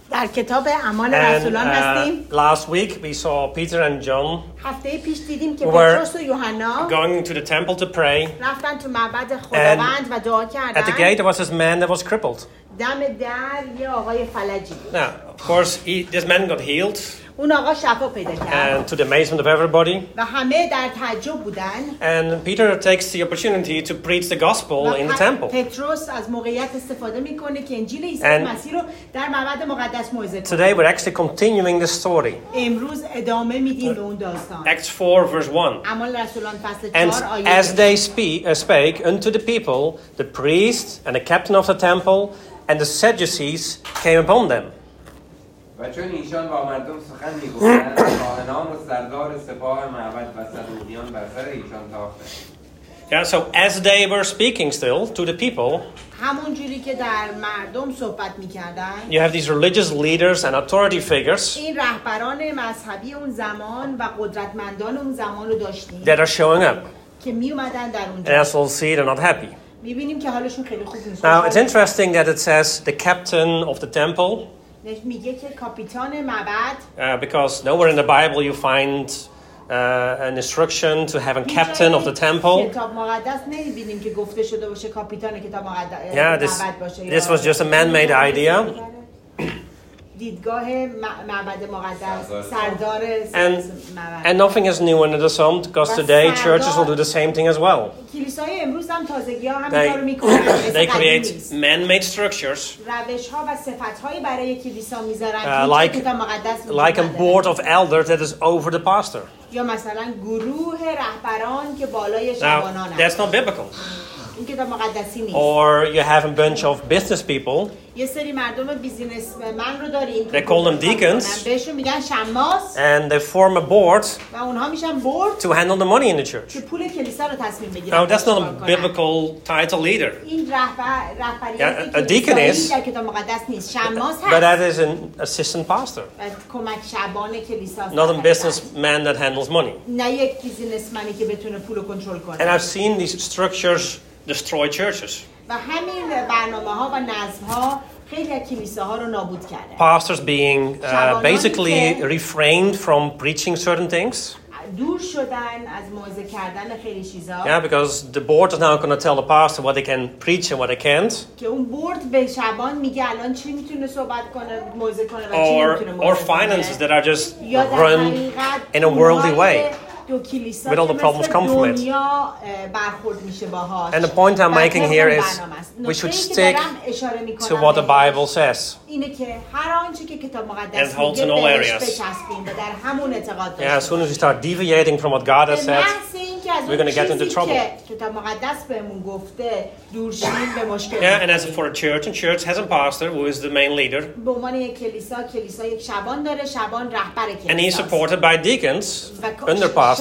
در کتاب اعمال رسولان هستیم. Last week we saw Peter and John هفته پیش دیدیم که were پتروس و یوحنا going to the temple to pray. رفتن تو معبد خداوند و دعا At the کردن. gate there was this man that was crippled. دم در یه آقای فلجی بود. Now, of course, this man got healed, اون آقا شفا پیدا کرد and to the amazement of everybody. و همه در تعجب بودن. And Peter takes the opportunity to preach the gospel in the temple. پتروس از موقعیت استفاده میکنه که انجیل عیسی And مسیح رو در معبد مقدس موعظه کنه. Today we're actually continuing this story. امروز ادامه میدیم به اون داستان. Acts 4 verse 1. اعمال رسولان فصل And 4 آیه as they spake unto the people, the priest and the captain of the temple and the Sadducees came upon them. و چون ایشان با مردم سخن می‌گفتند، کاهنان و سردار سپاه معبد و صدوقیان بر سر ایشان تاختند. Yeah, so as they were speaking still to the people, همون جوری که در مردم صحبت می‌کردن، you have these religious leaders and authority figures این رهبران مذهبی اون زمان و قدرتمندان اون زمان رو داشتیم that are showing up. که می اومدن در And اونجا. as we'll see, they're not happy. می‌بینیم که حالشون خیلی خوب نیست. Now, it's interesting that it says the captain of the temple, میگه که کاپیتان معبد because nowhere in the Bible you find an instruction to have a captain of the temple. کتاب مقدس نمی‌بینیم که گفته شده باشه کاپیتان کتاب مقدس Yeah, معبد باشه. this was just a man-made idea. دیدگاه معبد مقدس سردار معبد. And nothing is new under the sun, because today churches will do the same thing as well. کلیسای امروز هم تازگی‌ها همین کارو می‌کنن. They create man-made structures, روش‌ها و صفت‌هایی برای کلیسا می‌ذارن که کتاب مقدس like a board of elders that is over the pastor. یا مثلا گروه رهبران که بالای Now, شبانان that's not biblical. این کتاب مقدسی نیست. Or you have a bunch of business people. یه سری مردم بیزینسمن رو داریم. They call them deacons. بهشون میگن شماس. And they form a board و اونها میشن بورد to handle the money in the church. که پول کلیسا رو تصمیم بگیرن. Now, that's not a biblical title either. این رهبریت a deacon is, در کتاب مقدس نیست. شماس هست. but that is an assistant pastor, کمک شبان کلیسا. not a businessman that handles money. نه یک بیزینسمنی که بتونه پول رو کنترل کنه. And I've seen these structures destroy churches. و همین برنامه‌ها و نظم‌ها خیلی از کلیساها رو نابود کرده. Pastors being basically refrained from preaching certain things. دور شدن از موعظه کردن خیلی چیزا. Yeah, because the board is now going to tell the pastor what they can preach and what they can't. که اون بورد به شبان میگه الان چی میتونه صحبت کنه، موعظه کنه و چی نمیتونه موعظه Or کنه. finances that are just یا در run حقیقت in a worldly way. with all the problems come from it. And the point I'm making here is we should stick to what the Bible says. And holds in all areas. Yeah, as soon as we start deviating from what God has said, we're going to get into trouble. Yeah, and as for a church has a pastor who is the main leader. And he's supported by deacons under pastors.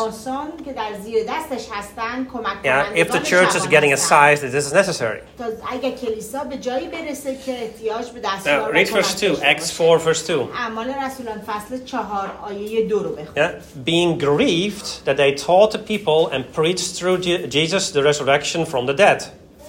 Yeah, if the church is getting a size that this is necessary. Now, read verse 2, Acts 4 verse 2. Yeah, being grieved that they taught the people and preached through Jesus the resurrection from the dead.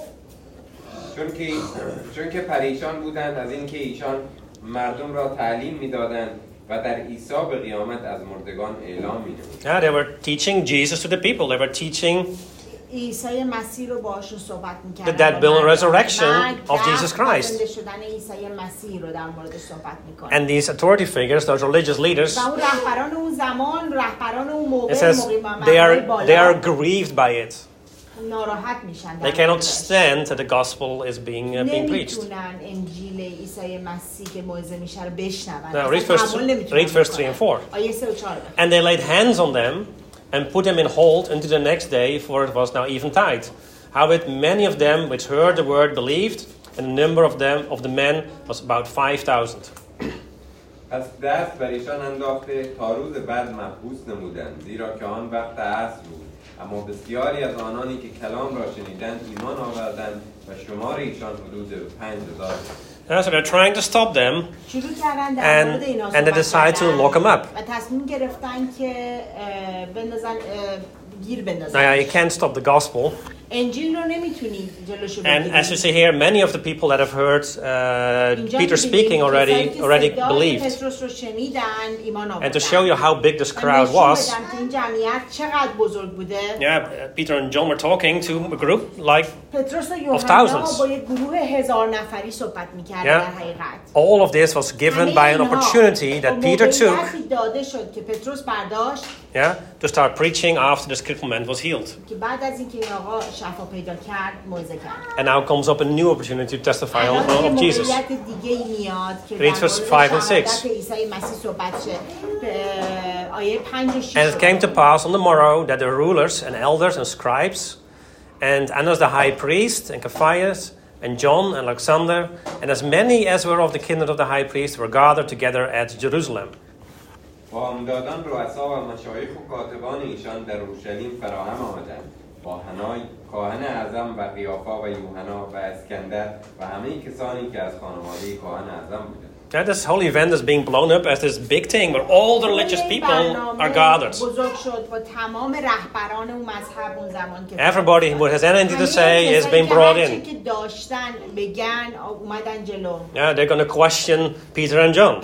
چون که پریشان بودند از اینکه ایشان مردم را تعلیم می‌دادند و در عیسی به قیامت از مردگان اعلام می‌نمودند. Yeah, they were teaching Jesus to the people. They were teaching عیسی مسیح رو باهاشون صحبت می‌کردن. the dead, burial, and resurrection of Jesus Christ. زنده شدن عیسی مسیح رو در موردش صحبت می‌کنن. And these authority figures, those religious leaders, و اون رهبران اون زمان، رهبران اون موقع، it says they are grieved by it. ناراحت میشن. They cannot stand that the gospel is being preached. نمی‌تونن انجیل عیسی مسیح که موعظه میشه رو بشنون. Now read verse 3 and 4. آیه 3 و 4. And they laid hands on them and put them in hold until the next day, for it was now eventide. Howbeit many of them which heard the word believed, and the number of the men was about 5,000. پس دست بر ایشان انداخته تا روز بعد محبوس نمودند، زیرا که آن وقت عصر بود. اما بسیاری از آنانی که کلام را شنیدند ایمان آوردند و شمار ایشان حدود 5,000. Yeah, so they're trying to stop them, and they decide to lock them up. Now, you can't stop the gospel. انجیل رو نمیتونی جلوشو And بگیری. as you see here, many of the people that have heard Peter speaking already believed. پتروس رو شنیدن ایمان آوردن. And to show you how big this crowd was, این جمعیت چقدر بزرگ بوده. Peter and John were talking to a group like پتروس و of یوحنا thousands. با یک گروه 1000 نفری صحبت می‌کردن در حقیقت. All of this was given by an opportunity that Peter took, داده شد که پتروس برداشت to start preaching after this crippled man was healed. که بعد از اینکه این آقا شفا پیدا کرد موعظه کرد. And now comes up a new opportunity to testify of Jesus. دیگه میاد که Read verse 5 and 6. عیسی مسیح صحبت شه. آیه 5 و 6. And it came to pass on the morrow that the rulers and elders and scribes and Annas the high priest and Caiaphas and John and Alexander and as many as were of the kindred of the high priest were gathered together at Jerusalem. بامدادان رؤسا و مشایخ و کاتبان ایشان در اورشلیم فراهم آمدند با حنای کاهن اعظم و قیافا و یوحنا و اسکندر و همه کسانی که از خانواده کاهن اعظم بودند. This whole event is being blown up as this big thing where all the religious people are gathered. Everybody who has anything to say is being brought in. They're going to question Peter and John.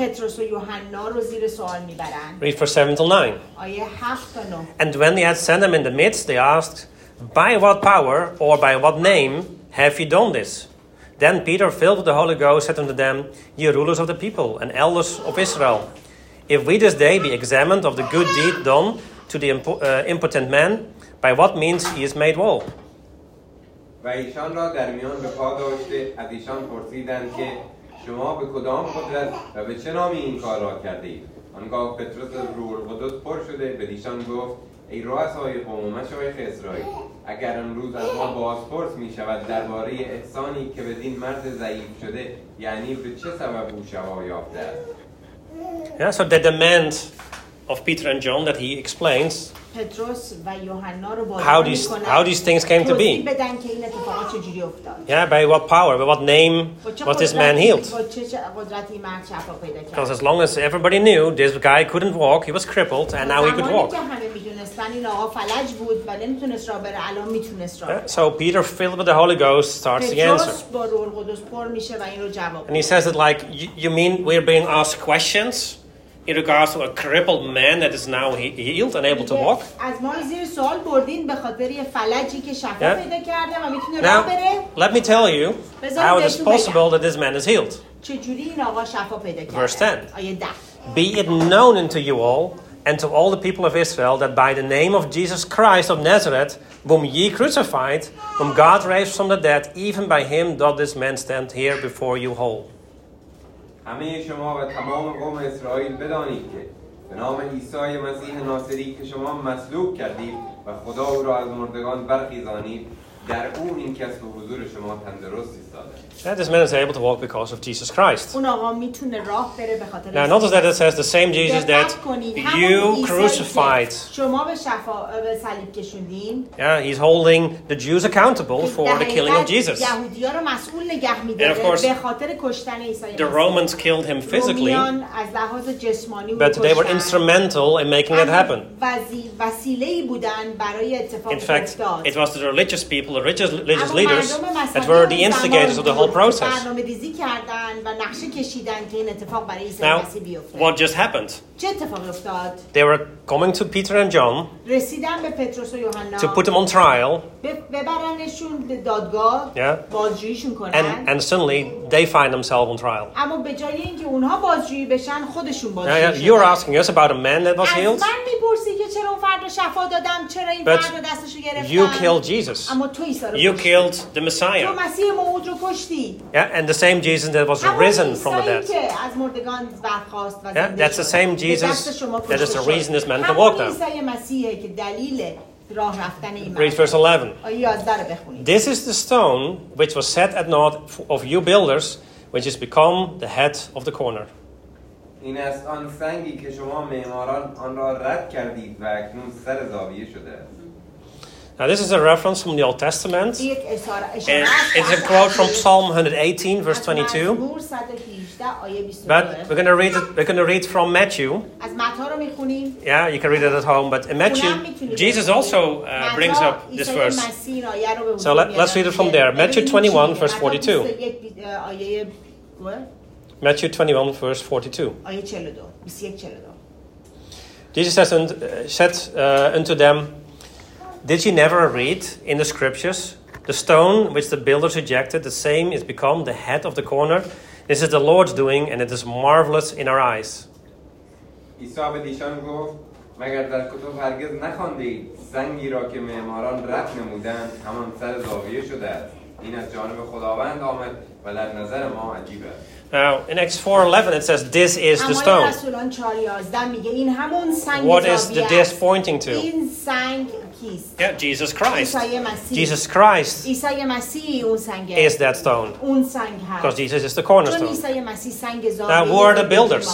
Read verse 7 till 9. And when they had sent them in the midst, they asked, by what power or by what name have you done this? Then Peter, filled with the Holy Ghost, said unto them, Ye rulers of the people and elders of Israel, if we this day be examined of the good deed done to the impotent man, by what means he is made well? و ایشان را در میان به پا داشته از ایشان پرسیدند که شما به کدام قدرت و به چه نامی این کار را کرده اید؟ آنگاه پتروس از روح القدس پر شده به ایشان گفت ای رؤسای قوم و مشایخ اسرائیل اگر امروز از ما بازپرس می شود درباره احسانی که بدین مرد ضعیف شده یعنی به چه سبب او شفا یافته است. So the demand of Peter and John that he explains how these things came to be. By what power, by what name was this man healed? Because as long as everybody knew this guy couldn't walk, he was crippled, and now he could walk. So Peter, filled with the Holy Ghost, starts the answer. And he says it like, you mean we're being asked questions in regards to a crippled man that is now healed and able to walk? Now, let me tell you how it is possible that this man is healed. Verse 10. Be it known unto you all and to all the people of Israel that by the name of Jesus Christ of Nazareth, whom ye crucified, whom God raised from the dead, even by him doth this man stand here before you whole. همه شما و تمام قوم اسرائیل بدانید که به نام عیسی مسیح ناصری که شما مصلوب کردید و خدا او را از مردگان برخیزانید در او این کس به حضور شما تندرست ایستاده. This man is able to walk because of Jesus Christ. Now notice that it says the same Jesus that you crucified. He's holding the Jews accountable for the killing of Jesus. And of course, the Romans killed him physically, but they were instrumental in making that happen. In fact, it was the religious people, the religious leaders, that were the instigators of the whole process. Now, what just happened? They were coming to Peter and John to put them on trial. And suddenly they find themselves on trial. You're asking us about a man that was healed? But you killed Jesus. You killed the Messiah. And the same Jesus that was risen from the dead. That's the same Jesus that is the reason this man can walk now. Read verse 11. This is the stone which was set at naught of you builders, which is become the head of the corner. این است آن سنگی که شما معماران آن را رد کردید و اکنون سر زاویه شده است. Now this is a reference from the Old Testament. یک اشاره And it's a quote from Psalm 118, verse 22. مزمور 118 آیه 22. But we're going to read from Matthew. از متی رو میخونیم. Yeah, you can read it at home. But in Matthew, Jesus also brings up this verse. So let's read it from there. Matthew 21, verse 42. Matthew 21, verse 42. Jesus said unto them, Did ye never read in the scriptures, the stone which the builders rejected, the same is become the head of the corner? This is the Lord's doing, and it is marvelous in our eyes. عیسی به ایشان گفت مگر در کتب هرگز نخواندید سنگی را که معماران رد نمودند همان سر زاویه شده است این از جانب خداوند آمد و در نظر ما عجیب است. Now, in Acts 4:11 it says, This is the stone. What is the this pointing to? Yeah, Jesus Christ. Jesus Christ is that stone. Because Jesus is the cornerstone. Now, who are the builders?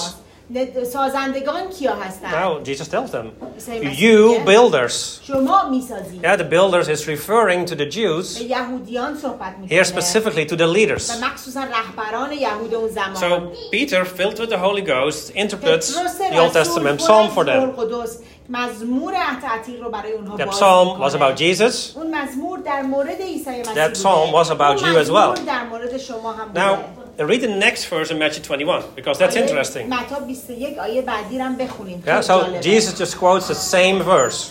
Now, Jesus tells them, you builders. Yeah, the builders is referring to the Jews. Here specifically to the leaders. So Peter, filled with the Holy Ghost, interprets the Old Testament psalm for them. That psalm was about Jesus. That psalm was about you as well. Now, read the next verse in Matthew 21, because that's interesting. Yeah, so Jesus just quotes the same verse.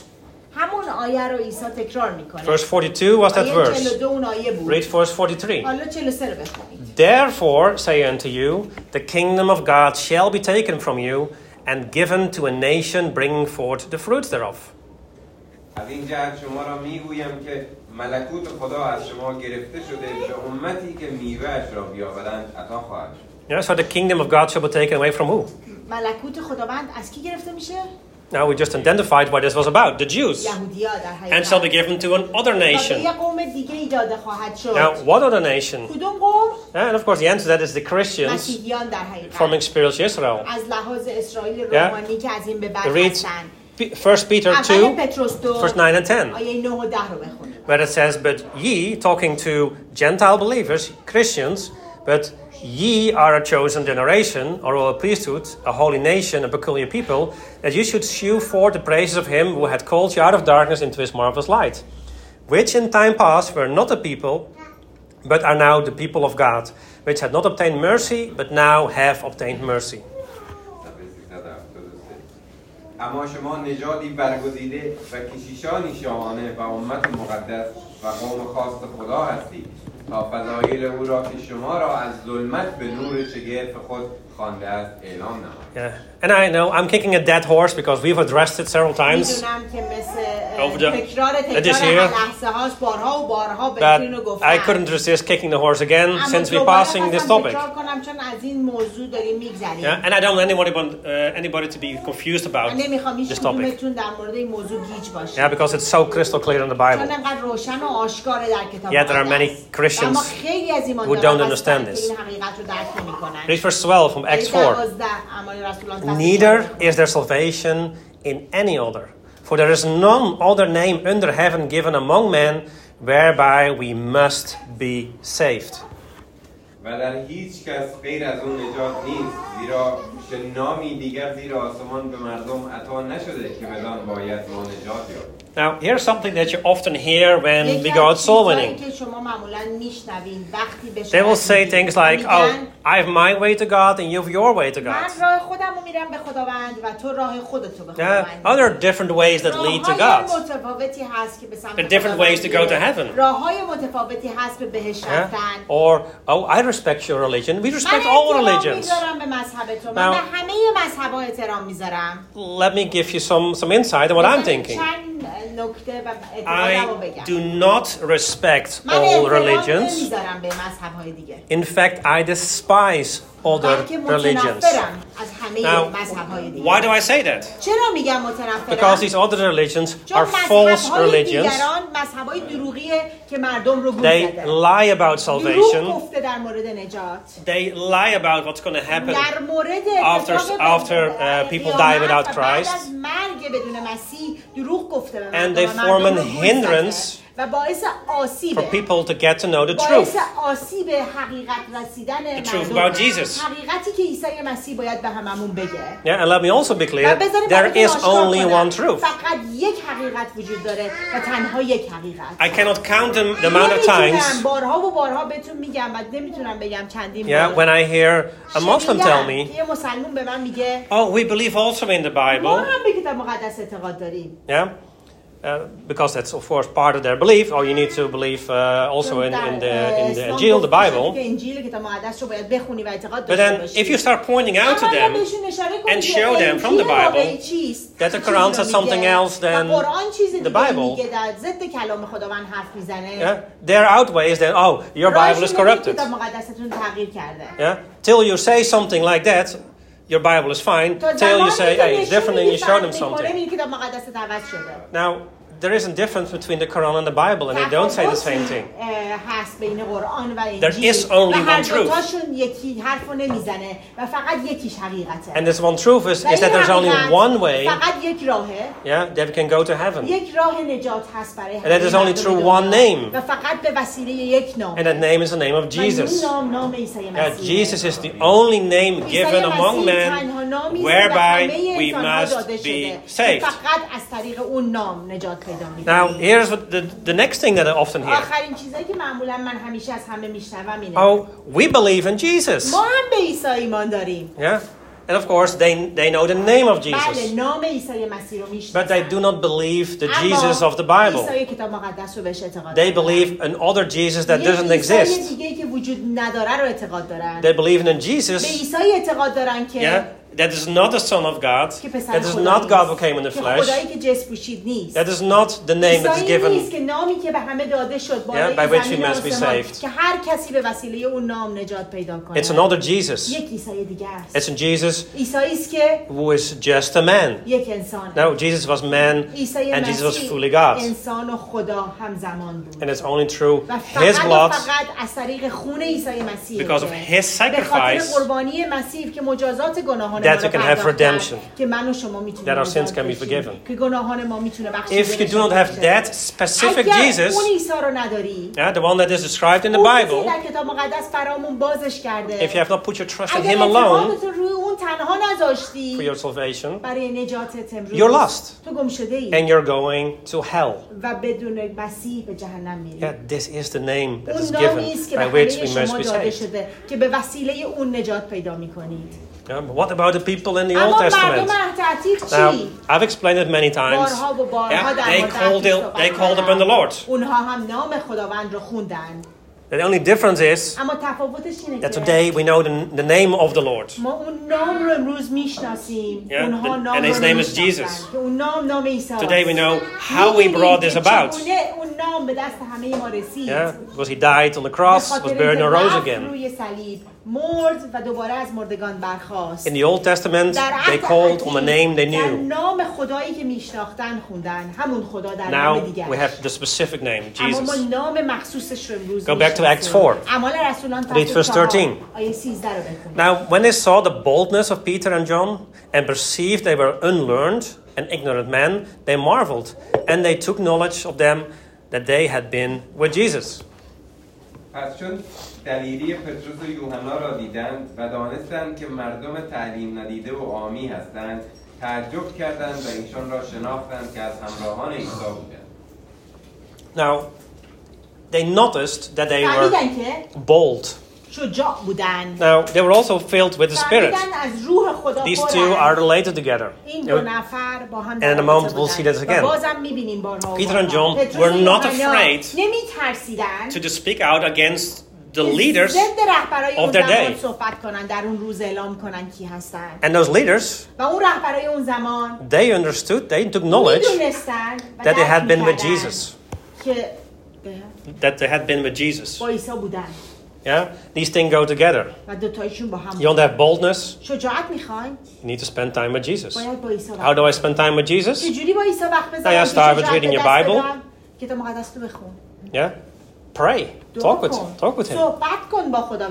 Verse 42 was that verse. Read verse 43. Therefore, say unto you, the kingdom of God shall be taken from you and given to a nation bringing forth the fruits thereof. از این جهت شما را میگویم که ملکوت خدا از شما گرفته شده به امتی که میوه‌اش را بیاورند عطا خواهد شد. Yeah, so the kingdom of God shall be taken away from who? ملکوت خداوند از کی گرفته میشه؟ Now we just identified what this was about, the Jews. And shall be given to another nation. Now, what other nation? And of course the answer to that is the Christians forming spiritual Israel. Yeah. Read 1 Peter 2, verse 9 and 10. Where it says, but ye, talking to Gentile believers, Christians, but ye are a chosen generation, a royal priesthood, a holy nation, a peculiar people, that you should shew forth the praises of him who had called you out of darkness into his marvelous light, which in time past were not a people, but are now the people of God, which had not obtained mercy, but now have obtained mercy. اما شما نژادی برگزیده و کشیشانی شاهانه و امت مقدس و قوم خاص خدا هستید تا فضایل او را که شما را از ظلمت به نور شگرف خود خوانده است اعلام نمایید. Yeah, and I know I'm kicking a dead horse because we've addressed it several times over this year. But I couldn't resist kicking the horse again since we're passing this topic. Yeah, and I don't want anybody to be confused about this topic. Yeah, because it's so crystal clear in the Bible. Yet there are many Christians who don't understand this. Read verse 12 from Acts 4. Neither is there salvation in any other, for there is none other name under heaven given among men whereby we must be saved. و در هیچ کس غیر از اون نجات نیست زیرا نامی دیگر زیر آسمان به مردم عطا نشده که بدان باید ما نجات یابیم. Now, here's something that you often hear when we go out soul winning. They will say things like, oh, I have my way to God and you have your way to God. Yeah, other different ways that lead to God. There are different ways to go to heaven. Yeah? Or, oh, I respect your religion. We respect all religions. Now, let me give you some insight on what I'm thinking. I do not respect all religions. In fact, I despise other religions. Now, why do I say that? Because these other religions are false religions. They lie about salvation. They lie about what's going to happen after people die without Christ. که بدون مسیح دروغ گفته به And they form an hindrance و باعث آسیب for people to get to know the باعث truth. آسیب حقیقت رسیدن The truth مردم about Jesus. حقیقتی که عیسی مسیح باید به هممون بگه Yeah, and let me also be و clear, بذارید there براتون is آشکار only کنم. one truth. فقط یک حقیقت وجود داره و تنها یک حقیقت I cannot count the amount of نمیتونم times, بارها و بارها بهتون میگم و نمیتونم بگم چندین yeah, بار when I hear a Muslim tell me, یه مسلمون به من میگه oh, we believe also in the ما Bible, هم به کتاب مقدس اعتقاد داریم yeah, because that's of course part of their belief, or you need to believe also in the Injil, the Bible. But then if you start pointing out to them and show them from the Bible that the Quran says something else than the Bible, yeah, their outweighs that, oh, your Bible is corrupted. Yeah, till you say something like that, your Bible is fine. Till you say, hey, it's different, and you show them something. Now, there is a difference between the Quran and the Bible, and they don't say the same thing. There is only one truth. And this one truth is that there's only one way, yeah, that we can go to heaven. And that is only through one name. And that name is the name of Jesus. Yeah, Jesus is the only name given among men whereby we must be saved. Now, here's what the next thing that I often hear. Oh, we believe in Jesus. Yeah. And of course, they know the name of Jesus. But they do not believe the Jesus of the Bible. They believe another Jesus that doesn't exist. They believe in a Jesus, yeah, that is not the Son of God. That is not God who came in the flesh. That is not the name that is given, yeah, by which we must be saved. It's another Jesus. It's a Jesus who is just a man. No, Jesus was man and Jesus was fully God. And it's only through His blood, because of His sacrifice, that we can have redemption, that our sins can be forgiven. If you do not have that specific Jesus, yeah, the one that is described in the Bible, if you have not put your trust in Him alone for your salvation, you're lost and you're going to hell. Yeah, this is the name that is given by which we must be saved. Yeah, but what about the people in the Old Testament? Now, I've explained it many times. Yeah, they called upon the Lord. The only difference is that today we know the name of the Lord. Yeah, and His name is Jesus. Today we know how He brought this about. Yeah, because He died on the cross, was buried and rose again. In the Old Testament, they called on the name they knew. Now we have the specific name, Jesus. Go back to Acts 4. Read verse 13. Now, when they saw the boldness of Peter and John and perceived they were unlearned and ignorant men, they marveled, and they took knowledge of them that they had been with Jesus. پس چون دلیری پتروس و یوحنا را دیدند و دانستند که مردم تعلیم ندیده و عامی هستند، تعجب کردند و ایشان را شناختند که از همراهان عیسی بودند. Now, they noticed that they were bold. Now, they were also filled with the Spirit. These two are related together. And in a moment we'll see this again. Peter and John were not afraid to speak out against the leaders of their day. And those leaders, they understood, they took knowledge that they had been with Jesus. That they had been with Jesus. Yeah, these things go together. You want to have boldness? You need to spend time with Jesus. How do I spend time with Jesus? I start with reading your Bible. Yeah, pray. Talk with Him.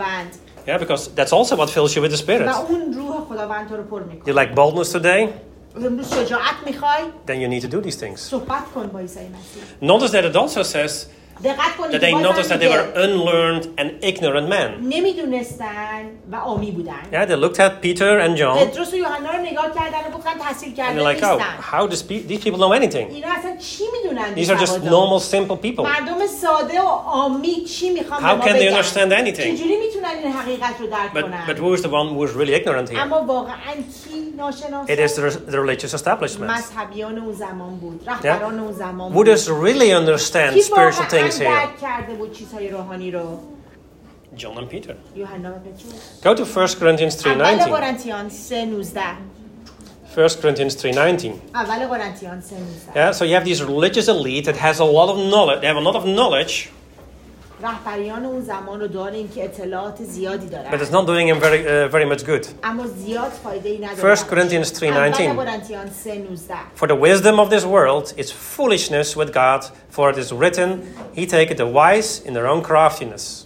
Yeah, because that's also what fills you with the Spirit. You like boldness today? امروز شجاعت میخوای؟ then you need to do these things. صحبت کن با عیسی مسیح. Notice that it also says that they noticed that they were unlearned and ignorant men. نمیدونستن و عامی بودن. Yeah, they looked at Peter and John. پتروس و یوحنا رو نگاه کردن و گفتن تحصیل And کرده they're like, oh, نیستن. how does these people know anything? اینا اصلا چی میدونن؟ These are just normal, simple people. مردم ساده و عامی چی میخوان به ما How can they بگن؟ understand anything? چجوری میتونن این حقیقت رو درک کنن؟ But who is the one who is really ignorant here? اما واقعا کی ناشناسه؟ It is the religious establishment. مذهبیان اون زمان بود، رهبران اون زمان Who بود. does really understand کی spiritual واقعا things here? درک کرده بود چیزهای روحانی رو؟ John and Peter. یوحنا و پتروس. Go to 1 Corinthians اول 3:19. قرنتیان 3:19. 1 Corinthians 3:19. اول قرنتیان 3:19. Yeah, so you have these religious elite that has a lot of knowledge. They have a lot of knowledge, رهبریان اون زمان رو داریم که اطلاعات زیادی دارن. but it's not doing them very much good. اما زیاد فایده‌ای نداره. 1 Corinthians 3:19. اول قرنتیان 3:19. For the wisdom of this world is foolishness with God, for it is written, He taketh the wise in their own craftiness.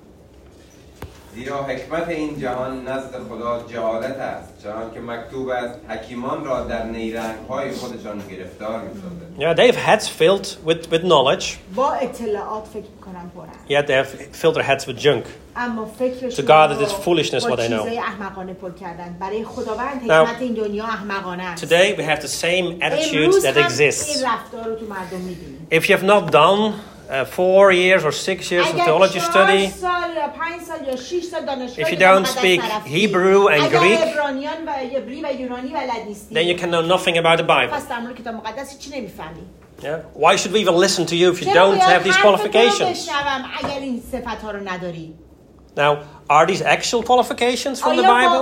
زیرا حکمت این جهان نزد خدا جهالت است، چنانکه مکتوب است حکیمان را در نیرنگ‌های خودشان گرفتار می‌سازد. Yeah, they have heads filled with knowledge, با اطلاعات فکر می‌کنن پرن. yet they have filled their heads with junk. اما فکرشون To God it is foolishness what they know. با چیزای احمقانه پر کردن. برای خداوند حکمت این دنیا احمقانه است. Today we have the same attitude that exists. این رفتار رو تو مردم می‌بینیم. If you have not done 4 years or 6 years of theology study, if you don't speak Hebrew and Greek, then you can know nothing about the Bible. Yeah? Why should we even listen to you if you don't have these qualifications? Now, are these actual qualifications from the Bible?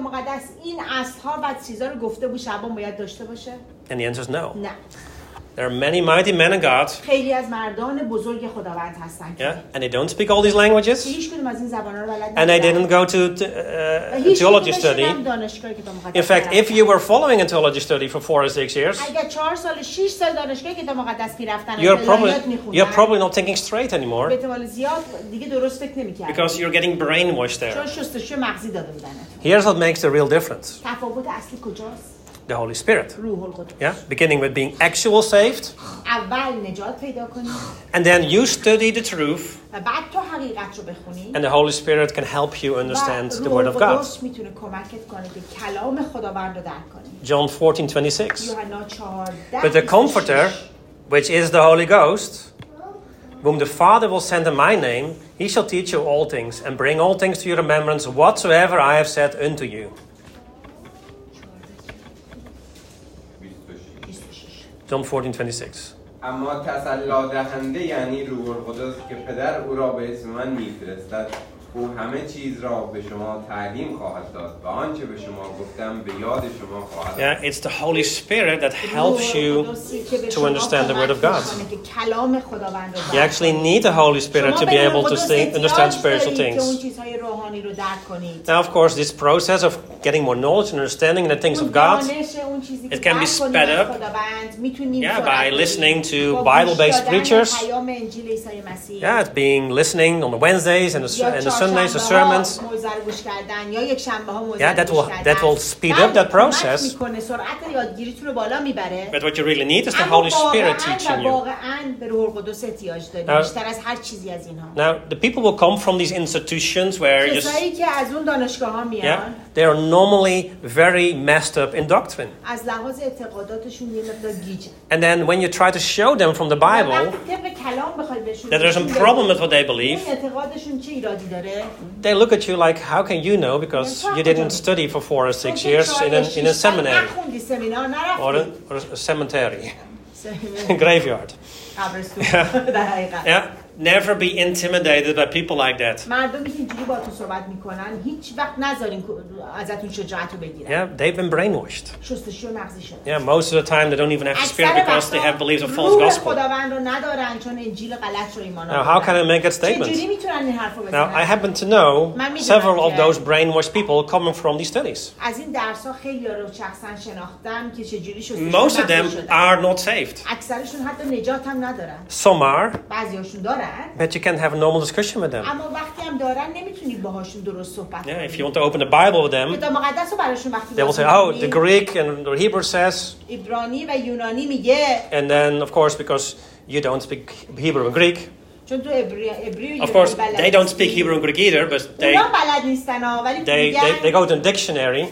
And the answer is no. There are many mighty men of God. خیلی از مردان بزرگ خداوند هستند. Yeah, and they don't speak all these languages. هیچ کدوم از این زبان‌ها رو بلد And they didn't go to theology study. In fact, if you were following a theology study for 4 or 6 years, اگر 4 سال 6 سال دانشگاه کتاب مقدس می‌رفتن، you're probably not thinking straight anymore. به احتمال زیاد دیگه درست فکر نمی‌کردن. Because you're getting brainwashed there. چون شستشوی مغزی داده بودن. Here's what makes the real difference. تفاوت اصلی کجاست؟ The Holy Spirit. روح القدس. Yeah, beginning with being actual saved. اول نجات پیدا کنی. And then you study the truth. و بعد تو حقیقت رو بخونی. And the Holy Spirit can help you understand the Word of God. القدس میتونه کمکت کنه که کلام خداوند رو درک کنی. John 14:26. یوحنا 14. But the Comforter, which is the Holy Ghost, whom the Father will send in my name, he shall teach you all things and bring all things to your remembrance whatsoever I have said unto you. John 14:26. اما تسلی دهنده یعنی روح القدس که پدر او را به اسم من میفرستد، او همه چیز را به شما تعلیم خواهد داد و آنچه به شما گفتم به یاد شما خواهد داد. Yeah, it's the Holy Spirit that helps you to understand the Word of God. You actually need the Holy Spirit to be able to understand spiritual things. Now, of course, this process of getting more knowledge and understanding in the things of God, it can be sped up, yeah, by listening to Bible-based preachers. Yeah, it's being listening on the Wednesdays and the Sundays, the sermons. Yeah, that will speed up that process. But what you really need is the Holy Spirit teaching you. Now, the people will come from these institutions where they are normally very messed up in doctrine. And then when you try to show them from the Bible that there's a problem with what they believe, they look at you like, how can you know? Because you didn't study for 4 or 6 years in a seminary or a cemetery, graveyard. Yeah. Never be intimidated by people like that. Yeah, they've been brainwashed. Yeah, most of the time they don't even have the Spirit because they have believed a false gospel. Now, how can I make that statement? Now, I happen to know several of those brainwashed people coming from these studies. Most of them are not saved. Some are, دارن. But you can't have a normal discussion with them. اما وقتی هم دارن نمیتونی باهاشون درست صحبت کنی. Yeah, if you want to open the Bible with them, کتاب مقدس رو براشون وقتی they will say, oh, the Greek and the Hebrew says. عبرانی و یونانی میگه. And then, of course, because you don't speak Hebrew and Greek. چون تو عبری Of course, they don't speak Hebrew and Greek either, but they go to a dictionary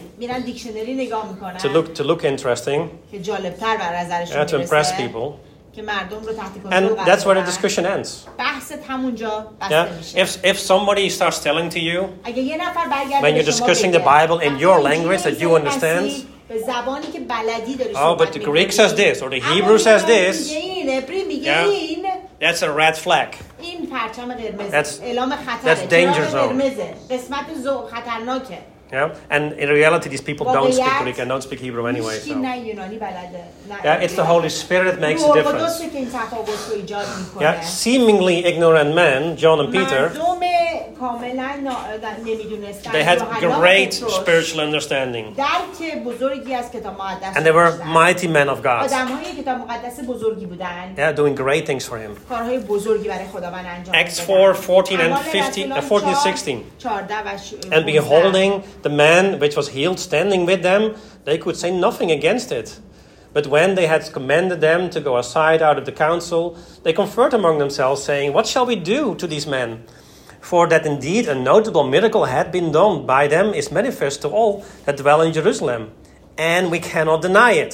to look interesting, to impress people. And that's where the discussion ends. Yeah? If somebody starts telling to you, when you're discussing the Bible in your language that you understand, oh, but the Greek says this, or the Hebrew says this, yeah, that's a red flag. That's danger zone. Yeah, and in reality, these people don't speak Greek and don't speak Hebrew anyway. So. Yeah, it's the Holy Spirit that makes a difference. Yeah, seemingly ignorant men, John and Peter, they had great spiritual understanding. And they were mighty men of God. Yeah, doing great things for Him. Acts 4, 14 and 16. And beholding the man which was healed standing with them, they could say nothing against it. But when they had commanded them to go aside out of the council, they conferred among themselves, saying, what shall we do to these men? For that indeed a notable miracle had been done by them is manifest to all that dwell in Jerusalem, and we cannot deny it.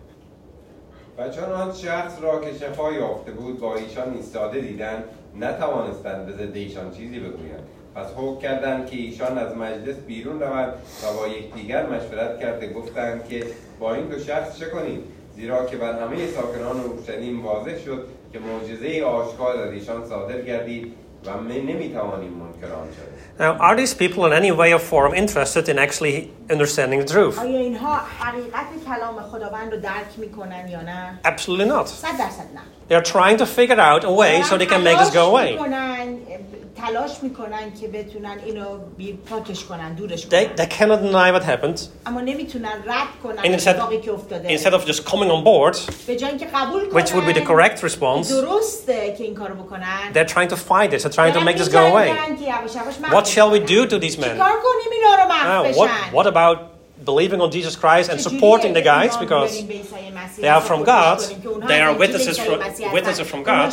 و چون آن شخص را که شفا یافته بود با ایشان ایستاده دیدند نتوانستند به ضد ایشان چیزی بگویند. پس حکم کردند که ایشان از مجلس بیرون روند و با یکدیگر مشورت کرده گفتند که با این دو شخص چه کنیم؟ زیرا که بر همه ساکنان اورشلیم واضح شد که معجزه آشکار از ایشان صادر گردید و ما نمیتوانیم منکر آن شویم. Now, are these people in any way or form interested in actually understanding the truth? آیا اینها حقیقت کلام خداوند رو درک میکنن یا نه؟ Absolutely not. 100% نه. They are trying to figure out a way so they can make this go away. تلاش میکنن که بتونن اینو پاکش کنن، دورش کنن. They cannot deny what happened. اما نمیتونن رد کنن اتفاقی که افتاده. Instead of just coming on board, به جای اینکه قبول کنن، which would be the correct response, درسته که این کارو بکنن. they're trying to fight this. They're trying to make this go away. What shall we do to these men? چیکار کنیم اینا رو محو بشن؟ What about believing on Jesus Christ and supporting the guys because they are from God, they are witnesses from God.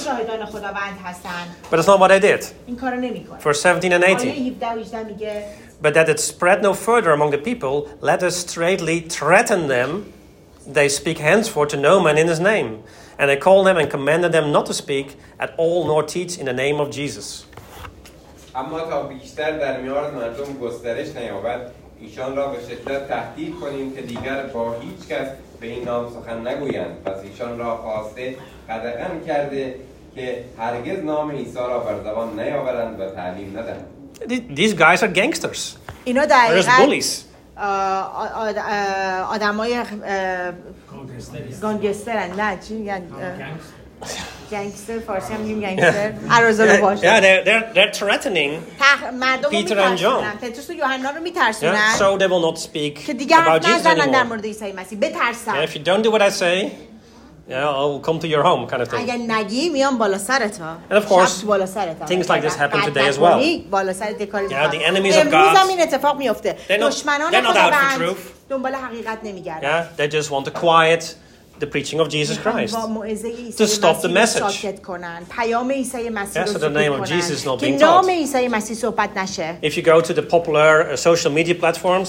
But it's not what they did. Verse 17 and 18. But that it spread no further among the people, let us straightly threaten them. They speak henceforth to no man in His name. And they called them and commanded them not to speak at all nor teach in the name of Jesus. اما تا بیشتر در میان مردم گسترش نیابد ایشان را به شدت تهدید کنیم که دیگر با هیچ کس به این نام سخن نگویند. پس ایشان را خواسته قدغن کرده که هرگز نام عیسی را بر زبان نیاورند و تعلیم ندهند. These guys are gangsters. اینا دقیقاً آدمای گانگسترن. نه چی میگن؟ Gangster, فارسی هم میگیم گنگستر. ارازل باشه. Yeah, they're threatening Peter and John. پتروس و یوحنا رو میترسونن. So they will not speak که دیگه about Jesus نزنن در anymore. مورد عیسی مسیح. بترسن. If you don't do what I say, I'll come to your home, kind of thing. اگر نگی میام بالا سرت ها. And of course, things like this happen today as well. بالا سرت کاری. The enemies of God. امروز این اتفاق میفته. دشمنان خداوند دنبال حقیقت نمیگردن. They just want to quiet the preaching of Jesus Christ, to stop the message. Yes, so the name of Jesus is not being taught. If you go to the popular social media platforms,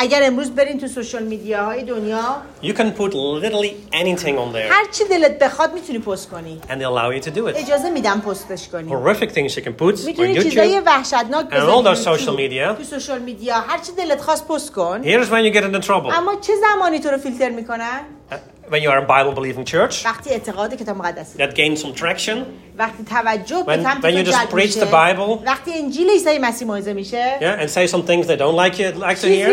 you can put literally anything on there, and they allow you to do it. Horrific things you can put on YouTube and all those social media. Here's when you get into trouble. When you are a Bible-believing church that gains some traction, when you just preach the Bible, and say some things they don't like to hear,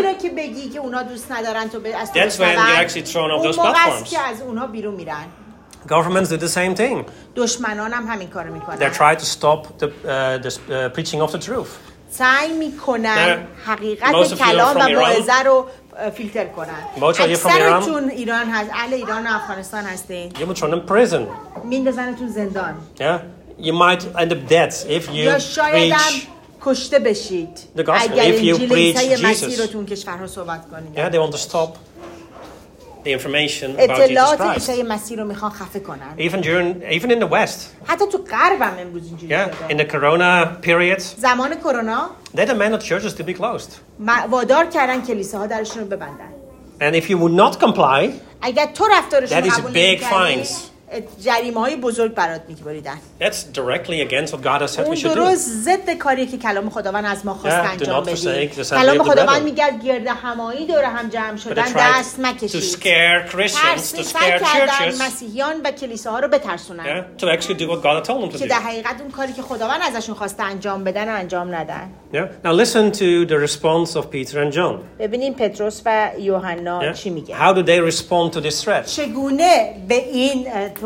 that's when you're actually thrown off those platforms. Governments do the same thing. They try to stop the preaching of the truth. سعی میکنن حقیقت کلام و موعظه رو فیلتر کنن. اکثرتون ایران هست، اهل ایران و افغانستان هستین. You would throw in prison. میندازنتون زندان. Yeah, you might end up dead if you یا شاید هم preach کشته بشید the gospel, اگر if you انجیل preach عیسی مسیح Jesus. رو تو اون کشورها صحبت کنید. Yeah, they want to stop the information about Jesus اطلاعات Christ. عیسی مسیح رو میخوان خفه کنن. Even in the West. حتی تو غرب هم امروز اینجوری Yeah, in شده. the Corona period, زمان کرونا they demanded churches to be closed. وادار کردن کلیساها درشون رو ببندن. And if you would not comply, اگر تو رفتارشون that is قبول big نمی‌کردی، fines. جریمه‌های بزرگ برات می‌بریدن. That's directly against what God has said اون we should do. درست ضد کاری که کلام خداوند از ما خواست Yeah, do انجام not بدیم. forsake the assembly کلام of the خداوند brethren. میگه گرد همایی دور هم جمع But they شدن tried دست to مکشید. scare Christians, to سعی scare کردن churches, مسیحیان و کلیساها رو بترسونن yeah, to actually do what God had told them to که do. در حقیقت اون کاری که خداوند ازشون خواسته انجام بدن و انجام ندن. Yeah. Now listen to the response of Peter and John. ببینیم پتروس و یوحنا Yeah. چی میگن. How do they respond to this threat? چگونه به این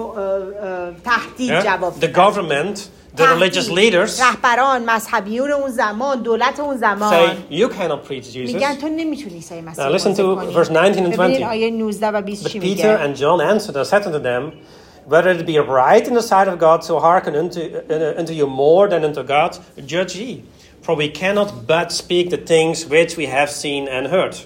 تهدید جواب The government, the religious leaders رهبران مذهبیون اون زمان دولت اون زمان say you cannot preach Jesus. میگن تو نمیتونی عیسی مسیح Now رو listen to موعظه کنی. verse 19 and 20. ببینید آیه 19 و 20 But چی Peter میگه. and John answered and said unto them, whether it be right in the sight of God to hearken unto you more than unto God, judge ye. For we cannot but speak the things which we have seen and heard.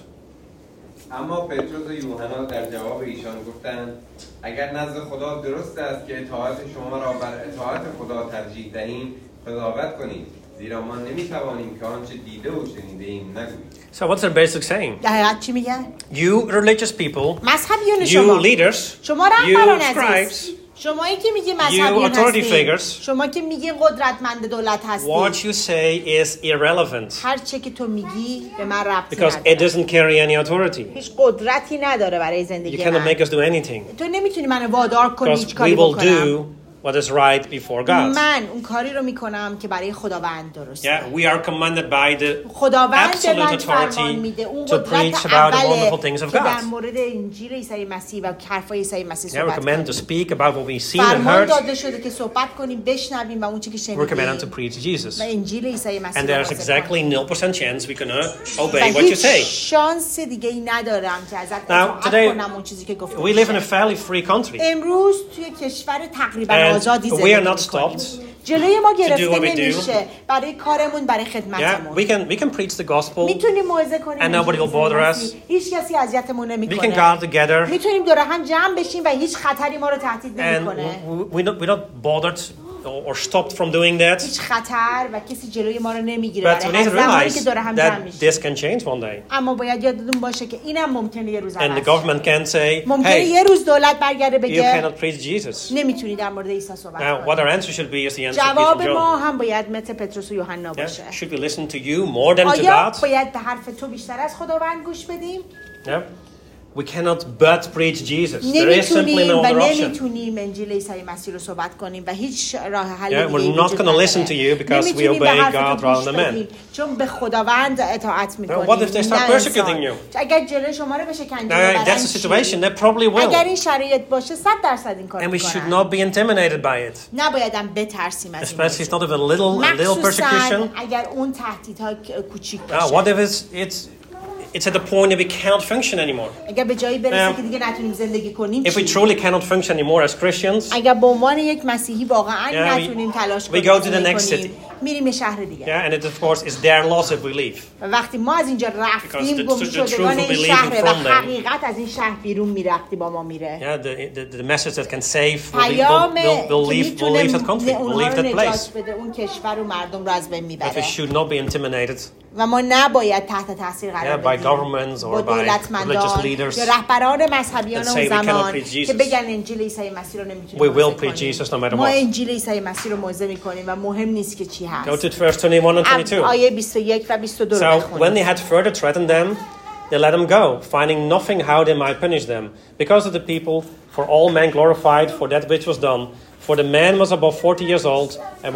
اما پتروس و یوحنا در جواب ایشان گفتند اگر نزد خدا درست است که اطاعت شما را بر اطاعت خدا ترجیح دهیم قضاوت کنید زیرا ما نمیتوانیم که آنچه دیده و شنیده ایم نگوییم. So what's their basic saying? در حقیقت چی میگن؟ You religious people, مذهبیون you شما leaders, شما you رهبران عزیز scribes, شمایی که میگی مذهبیون authority هستید figures, شما که میگی قدرتمند دولت what هستید you say is irrelevant هر چه که تو میگی به من ربطی because it نداره doesn't carry any authority. هیچ قدرتی نداره برای You زندگی cannot من make us do anything تو نمیتونی منو وادار کنی because هیچ we کاری will بکنم do what is right before God. من اون کاری رو میکنم که برای خداوند درسته Yeah, we are commanded by the خداوند به من absolute فرمان authority میده اون to preach قدرت about the اوله wonderful things of که در God. مورد انجیل عیسی مسیح و حرفای عیسی مسیح Yeah, we're صحبت commanded to کنیم speak about what we've seen and فرمان heard. داده شده که صحبت کنیم بشنویم و اون چیزی که We're commanded to شنیدیم preach Jesus. و انجیل عیسی مسیح And رو there's واسه کنیم. exactly 0% chance we're going to و obey what you هیچ say. شانس دیگه ای ندارم که ازت Now, اطاعت today, کنم اون چیزی که گفته We live in a میشه. fairly free country. امروز توی کشور تقریبا And آزادی we are زندگی not می‌کنیم. stopped جلوی ما do what گرفته we do. نمیشه برای کارمون برای Yeah, خدمتمون we can preach the gospel. میتونیم موعظه کنیم And nobody will bother us. هیچ کسی اذیتمون We can نمیکنه gather together. میتونیم دور هم جمع بشیم و هیچ خطری ما رو تهدید And نمیکنه we're not bothered or stopped from doing that. هیچ خطر و کسی جلوی ما رو نمیگیره But we برای need to زمانی که realize دور هم جمع that میشیم this can change one day. اما باید یادتون باشه که اینم ممکنه یه روز And the عوض شه. government can say, ممکنه hey, یه روز دولت برگرده you بگه cannot preach Jesus. نمیتونی در مورد عیسی صحبت Now, what کنی our answer should be is the answer of Peter جواب and ما John. هم باید مثل پتروس و یوحنا Yeah? باشه Should we listen to you more than to آیا God? باید به حرف تو بیشتر از خداوند گوش بدیم Yeah? We cannot but preach Jesus. There is simply no نمیتونیم و other option. نمیتونیم انجیل عیسی مسیح رو صحبت کنیم و هیچ راه حل Yeah, دیگه‌ای we're not وجود going to نداره. listen to you because we نمیتونیم به obey حرف God تو گوش rather than man. بدیم، چون به خداوند اطاعت میکنیم. what if they start persecuting you? اگر جلوی شما رو بشکنجه Now, if that's the situation, they probably اگر will. این شرایط باشه 100% این کار And we should میکنن. not be intimidated by it. نبایدم بترسیم از این Especially it's not موضوع. even a little persecution. مخصوصاً اگر اون تهدیدها کوچیک What باشه. if it's at the point that we cannot function anymore? اگر به جایی برسه که دیگه نتونیم زندگی کنیم If we چی؟ truly cannot function anymore as Christians, اگر به عنوان یک مسیحی واقعا Yeah, نتونیم تلاش we کنیم go to the زندگی next کنیم، city. میریم یه شهر دیگه. yeah, and it of course is their loss if we leave. و وقتی ما از اینجا رفتیم Because the گم truth شدگان will be این leaving شهره و from them. حقیقت از این شهر بیرون میرفتی با ما میره. Yeah, the message that can save پیام will که leave that country, will اونها leave رو that نجات place. بده اون کشور و مردم رو از بین But we میبره should not be intimidated و ما نباید تحت تاثیر قرار by بدیم governments or با by religious دولتمندان leaders یا رهبران مذهبیان that say اون we cannot زمان preach Jesus. که بگن انجیل عیسی مسیح رو We نمیتونیم will موعظه preach Jesus no matter کنیم. ما what. انجیل عیسی مسیح رو موعظه میکنیم و مهم نیست که چی Go هست. to verse 21 and 22. آیه 21 و 22 رو So when بخونیم. they had further threatened them, they let them go, finding nothing how they might punish them. Because of the people, for all men glorified for that which was done. For the man was above 40 years old, and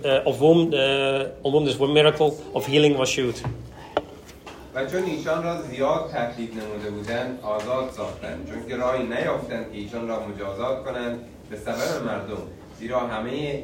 on whom this miracle of healing was shewed. و چون ایشان را زیاد تهدید نموده بودند آزاد ساختند چون که راهی نیافتند که ایشان را مجازات کنند به سبب مردم زیرا همه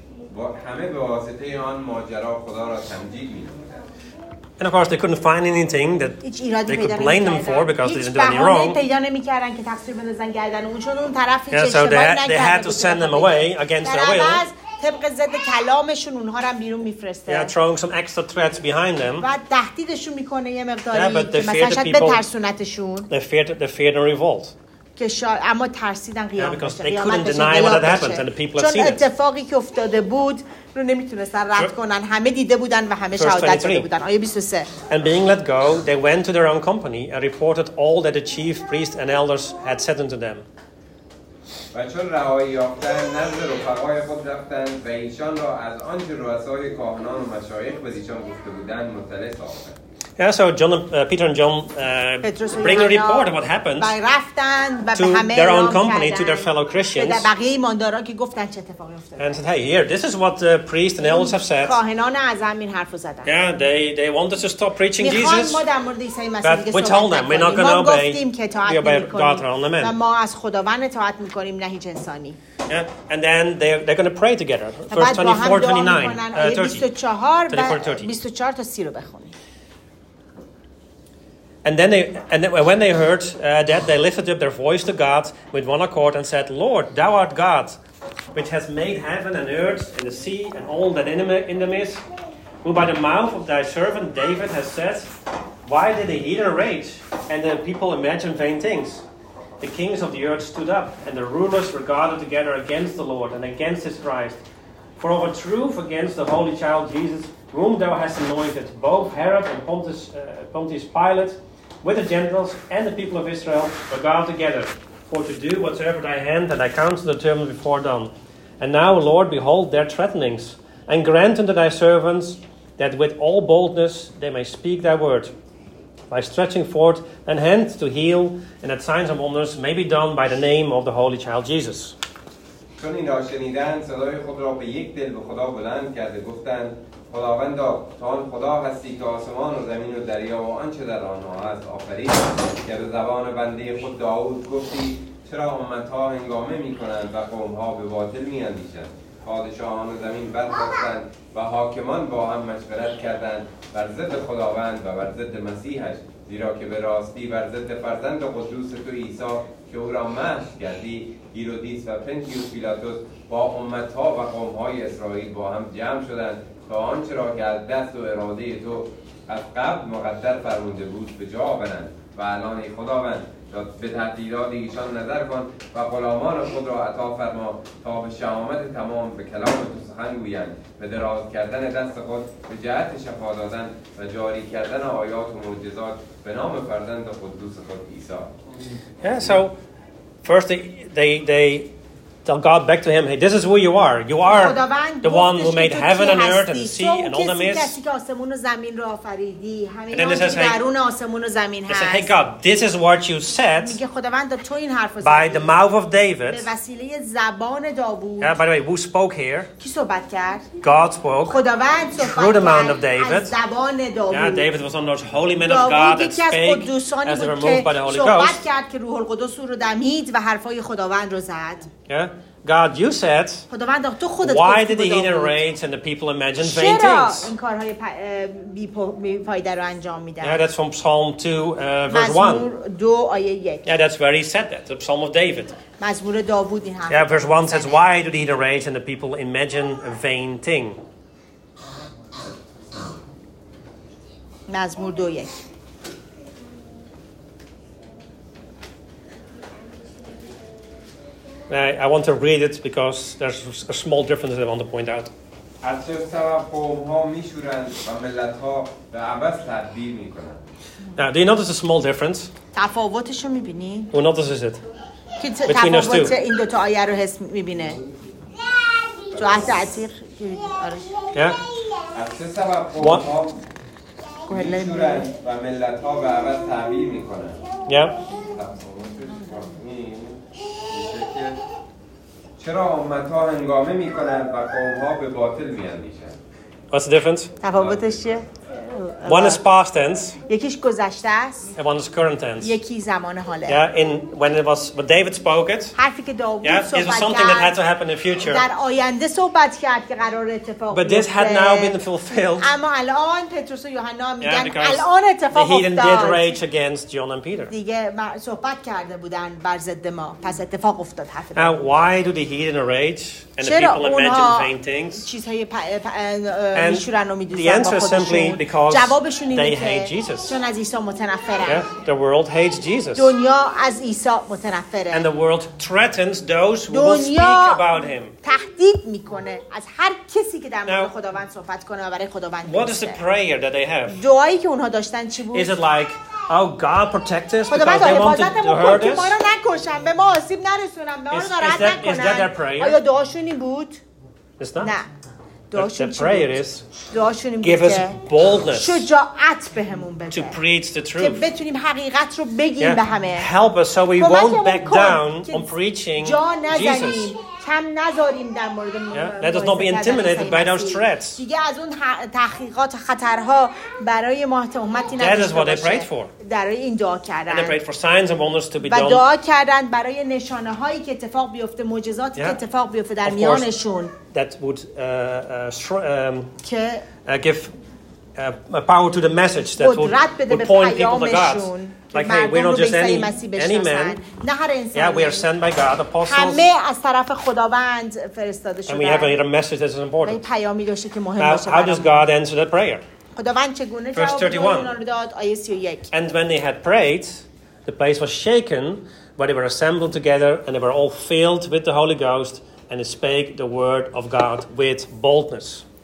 به واسطه آن ماجرا خدا را تمجید می‌نمودند. And of course, they couldn't find anything that هیچ ایرادی they پیدا could blame them for نمی‌کردن. because they هیچ didn't do any بهانه‌ای wrong. پیدا نمی‌کردن که تقصیر بندازن گردن اون، چون اون طرف هیچ Yeah, so اشتباهی they نکرده had to بود. send them away against در their will. عوض طبق ضد کلامشون اونها رو هم بیرون میفرسته. Throwing some extra threats behind them. و تهدیدشون میکنه یه مقداری که مثلا شاید بترسونتشون. They feared a revolt. اما ترسیدن قیام بشه. چون اتفاقی که افتاده بود رو نمیتونستن رد کنن. همه دیده بودن و همه شهادت داده بودن. آیه 23. And being let go, they went to their own company and reported all that the chief priests and elders had said unto them. و چون رهایی یافتند نزد رفقای خود رفتند و ایشان را از آنچه رؤسای کاهنان و مشایخ به ایشان گفته بودند مطلع ساختند. Yeah, so Peter and John bring a report of what happened to their own company, to their fellow Christians. And said, hey, here, this is what the priests and elders have said. Yeah, they want us to stop preaching Jesus, but we told them we're not going to obey. We obey God and the men. Yeah, and then they're going to pray together. Verse 24, 29, 30. And then when they heard that, they lifted up their voice to God with one accord and said, Lord, thou art God, which has made heaven and earth and the sea and all that in them is, who by the mouth of thy servant David has said, why did the heathen rage and the people imagine vain things? The kings of the earth stood up, and the rulers were gathered together against the Lord and against his Christ. For of a truth against the holy child Jesus, whom thou hast anointed, both Herod and Pontius Pilate, with the Gentiles and the people of Israel, were gathered together, for to do whatsoever thy hand and thy counsel determined before done. And now, Lord, behold their threatenings, and grant unto thy servants that with all boldness they may speak thy word, by stretching forth thine hand to heal, and that signs and wonders may be done by the name of the Holy Child Jesus. چون این را شنیدند صدای خود را به یک دل به خدا بلند کرده گفتند خداوندا تو آن خدا هستی که آسمان و زمین و دریا و آنچه در آنها هست آفرید که به زبان بنده خود داوود گفتی چرا امتها هنگامه میکنند و قومها به باطل میاندیشند پادشاهان و زمین برخاستند و حاکمان با هم مشورت کردند بر ضد خداوند و بر ضد مسیحش زیرا که به راستی بر ضد فرزند قدوس تو عیسی که او را مشق کردی هیرودیس و پنتیوس پیلاتوس با امتها و قومهای اسرائیل با هم جمع شدند تا آنچه را که از دست و اراده تو از قبل مقدر فرموده بود به جا آورند و الان ای خداوند به تهدیدات ایشان نظر کن و غلامان خود را عطا فرما تا به شهامت تمام به کلام تو سخن گویند به دراز کردن دست خود به جهت شفا دادن و جاری کردن آیات و معجزات به نام فرزند قدوس خود عیسی. Yeah, so first they tell God back to him, hey, this is who you are. You are the one who made heaven and earth and the sea and all them is. And then it says, hey God, this is what you said by the mouth of David. Yeah, by the way, who spoke here? God spoke through the mouth of David. Yeah, David was one of those holy men of God that spake as they were moved by the Holy Ghost. Yeah. God, you said, why did the heathen rage and the people imagine vain things? Yeah, that's from Psalm 2, verse 1. Yeah, that's where he said that, the Psalm of David. Yeah, verse 1 says, why do the heathen rage and the people imagine a vain thing? مزمور 2:1. I want to read it because there's a small difference that I want to point out. Now, do you notice a small difference? Who notices it? Between those two. Yeah? Yeah? چرا امتها هنگامه میکنند و قومها به باطل میاندیشند. What's the difference? تفاوتش چیه؟ One is past tense, یکیش گذشته است، and one is current tense. یکی زمان حاله. When David spoke it, حرفی که داوود it was صحبت something that had کرد to happen in the future. در آینده صحبت کرد که قرار اتفاق But this had now been بیفته. fulfilled. اما الان پتروس و یوحنا میگن Because الان the اتفاق heathen did افتاد. rage against John and Peter. دیگه صحبت کرده بودن بر ضد ما، پس اتفاق افتاد حرف Now, why do the heathen rage and the چرا people imagine اونها vain things? چیزهای And میشورن و the میدوزن answer با is simply خودشون؟ because جوابشون they اینه hate که Jesus. چون از عیسی متنفرن. Yeah, the world hates Jesus. دنیا از عیسی And متنفره. the world threatens those who will speak دنیا about him. تهدید میکنه از هر کسی که در مورد Now, خداوند صحبت کنه و برای خداوند What is the بایسته. prayer that they have? دعایی که اونها داشتن چی بود؟ Is it like, oh, God protect us because خداوند they wanted to حفاظتمون hurt کن که ما us? رو نکشن، به ما آسیب نرسونن، به ما رو Is ناراحت that their نکنن. prayer? آیا دعاشون این بود؟ It's not. نه. The دعاشون چی prayer بود؟ is, دعاشون این give بود us که boldness شجاعت بهمون to بده preach the که truth. بتونیم حقیقت رو بگیم به Yeah. همه. Help us so we کمکمون won't back کن down که on preaching جا Jesus. نزنیم، کم نذاریم در مورد Yeah. Let us not be intimidated by those threats. دیگه از اون تحقیقات خطرها برای ما تهمتی That is نداشته what they prayed باشه. for. برای این دعا And they کردن prayed for signs and wonders to be و done. دعا کردن برای نشانه هایی که اتفاق بیفته، معجزاتی که Yeah. اتفاق بیفته در Of course. میانشون That would که give power to the message that قدرت بده به would point people to God. پیامشون که Like, hey, مردم we're رو not به just عیسی any مسیح man. بشناسن. نه هر Yeah, we are انسانی، sent by God, apostles, همه از طرف خداوند فرستاده and we have شدن a message that's و این important. پیامی داشته که مهم Now, باشه how does برامون. God answer that prayer? خداوند چگونه Verse جواب 31. اونا رو داد؟ آیه 31. And when they had prayed, the place was shaken, but they were assembled together, and they were all filled with the Holy Ghost, and they spake the word of God with boldness.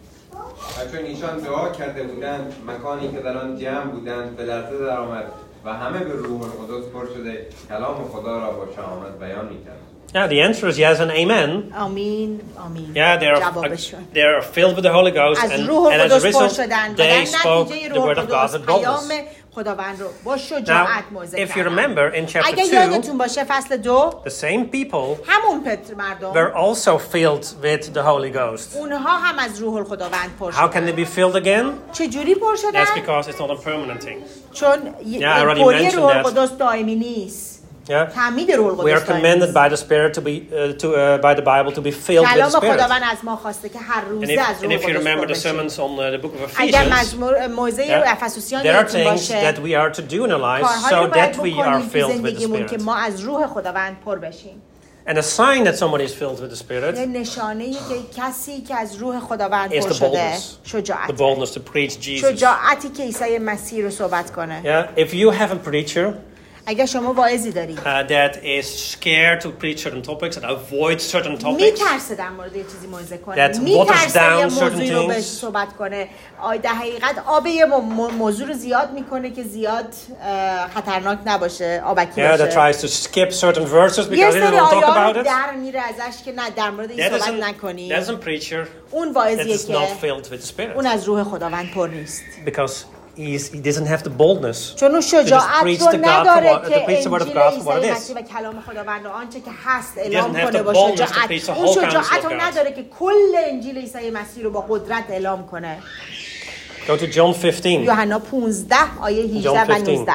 و چون ایشان دعا کرده بودند، مکانی که در آن جمع بودند به لرزه در آمد و همه به روح القدس پر شده کلام خدا را با شهامت بیان می‌کردند. Now, the answer is yes and amen. آمین آمین. Yeah, جوابشون. they're filled with the Holy Ghost, از and روح as a القدس پر result, شدن و they در spoke نتیجه the روح word of God القدس with boldness. پیام خداوند رو با شجاعت Now, موعظه if you کردن. remember, in chapter اگه 2, یادتون باشه فصل 2 the same people همون مردم were also filled with the Holy Ghost. اونها هم از روح الخداوند پر How can شدن. they be filled again? چه جوری پر شدن؟ That's because it's not a permanent thing. چون I already پری mentioned روح that. القدس دائمی نیست. Yeah. تعمید روح We are القدس دائمی commanded نیست. by the Spirit to be by the Bible to be filled with کلام the Spirit. خداوند از ما خواسته که هر And روزه if, از and روح if you القدس remember پر the بشیم. sermons on the book of اگر Ephesians, موعظه افسوسیان there are یادتون things باشه that we are to do in our lives کارهایی so رو باید that we are بکنیم تو filled with the زندگیمون که Spirit. ما از روح خداوند پر بشیم. And a sign that somebody is filled with the یه Spirit نشانه که کسی که از روح خداوند is پر the شده boldness. The شجاعت. boldness to preach Jesus. شجاعتی که عیسی مسیح رو صحبت کنه. Yeah, if you have a preacher اگر شما واعظی دارید that is scared to preach certain topics and avoid certain topics, میترسه در مورد یه چیزی موعظه کنه، that waters میترسه یه down موضوعی رو certain بهش things. صحبت کنه، در حقیقت آب یه موضوع رو زیاد میکنه که زیاد خطرناک نباشه، آبکی yeah, that باشه. tries to skip certain verses یه because they سری don't talk آیه about رو it. در میره ازش که نه در مورد این صحبت نکنی. That is a preacher اون that واعظیه is که not filled with the Spirit اون از روح خداوند پر نیست، because he doesn't have the boldness چون اون to just شجاعت preach رو the God نداره for what, to که preach the word of انجیل God for what it عیسی is. مسیح و کلام خداوند رو آنچه که هست doesn't اعلام have کنه the با boldness to شجاعت. preach the اون whole counsel شجاعت of رو God. نداره که کل انجیل عیسی مسیح رو با قدرت اعلام کنه. Go to John 15. یوحنا 15 آیه 18 John و 15. 19.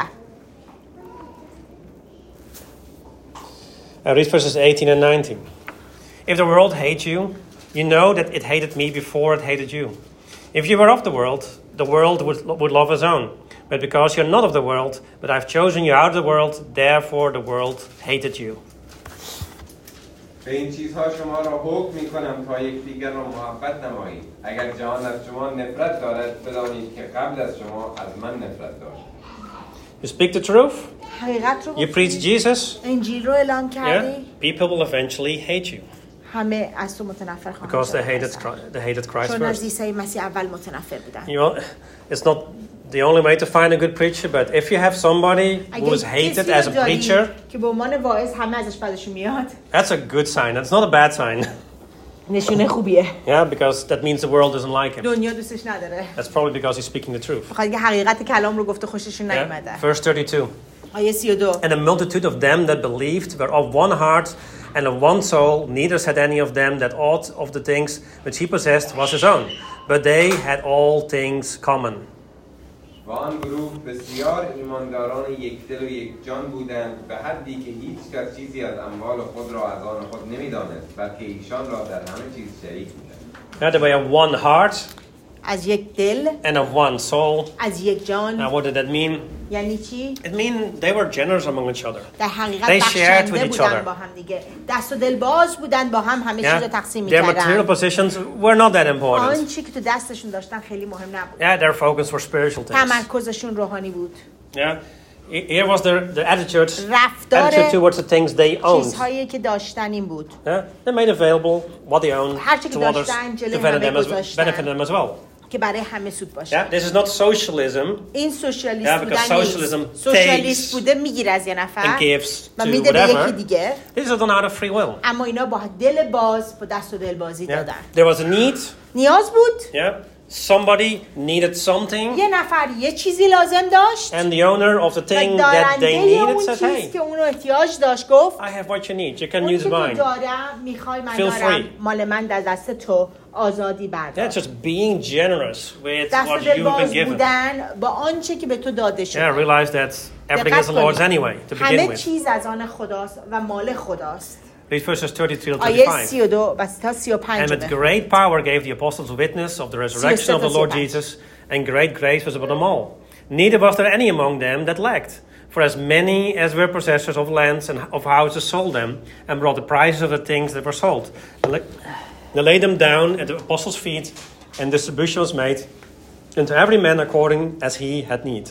Read verses 18 and 19. If the world hates you, you know that it hated me before it hated you. If you were of the world would love his own. But because you're not of the world, but I've chosen you out of the world, therefore the world hated you. به این چیزها شما را حکم می‌کنم تا یکدیگر را محبت نمایید. اگر جهان از شما نفرت دارد، بدانید که قبل از شما از من نفرت داشت. You speak the truth, حقیقت رو you preach Jesus, انجیل رو اعلام کردی، yeah, people will eventually hate you همه از تو متنفر خواهند because شد. they hated Christ چون از first. عیسی مسیح اول متنفر بودن. It's not the only way to find a good preacher, but if you have somebody who is hated as a preacher, که به عنوان واعظ همه ازش بدشون میاد، that's a good sign. That's not a bad sign. نشونه خوبیه. Yeah, because that means the world doesn't like him. دنیا دوستش نداره. That's probably because he's speaking the truth. بخاطر اینکه حقیقت کلام رو گفته خوششون نیومده. Yeah? Verse 32. آیه 32. And a multitude of them that believed were of one heart and of one soul. Neither said any of them that aught of the things which he possessed was his own, but they had all things common. و آن گروه بسیار ایمانداران یک دل و یک جان بودند به حدی که هیچ کس چیزی از اموال خود را از آن خود نمی‌دانست بلکه ایشان را در همه چیز شریک بودند. They were one heart از یک دل and of one soul. از یک جان. Now what did that mean? یعنی چی؟ It means they were generous among each other. در حقیقت They shared with بخشنده each بودن other. با هم دیگه. دست و دل باز بودن با هم همه چیز رو تقسیم Their material می‌کردن. possessions were not that important. آنچه که تو دستشون داشتن خیلی مهم نبود. Yeah, their focus were spiritual things. تمرکزشون روحانی بود. Yeah. Here was their attitude رفتار towards the things they owned. چیزهایی که داشتن این بود. Yeah. They made available what they owned هر چی که to others داشتن to جلوی benefit همه them گذاشتن as well. که برای همه سود باشه. Yeah, this is not socialism. این سوشالیست Yeah, because بودن socialism نیست. سوشالیست takes بوده میگیره از یه نفر and gives و to میده به یکی whatever. دیگه. This is done out of free will. اما اینا با دل باز با دست و دل بازی Yeah. دادن. There was a need. نیاز بود. Yeah. Somebody needed something. یه نفر یه چیزی لازم داشت. And the owner of the thing that دارنده they needed اون said, چیز hey, که اونو احتیاج داشت گفت I have what you need. You can اون use که تو mine. دارم میخوای من Feel دارم free. مال من در دست تو آزادی Yeah, بردار. just being generous with دست و what دل you've been باز given. بودن با آنچه که به تو داده Yeah, شده. realize that everything is the Lord's anyway, to begin همه with. چیز از آن خداست و مال خداست. Read verses 33 to آیه 35. 32 و تا 35 And with great power gave the apostles witness of the resurrection of the Lord Jesus, and great grace was upon them all. Neither was there any among them that lacked. For as many as were possessors of lands and of houses sold them, and brought the prices of the things that were sold. They laid them down at the apostles' feet, and distribution was made unto every man according as he had need.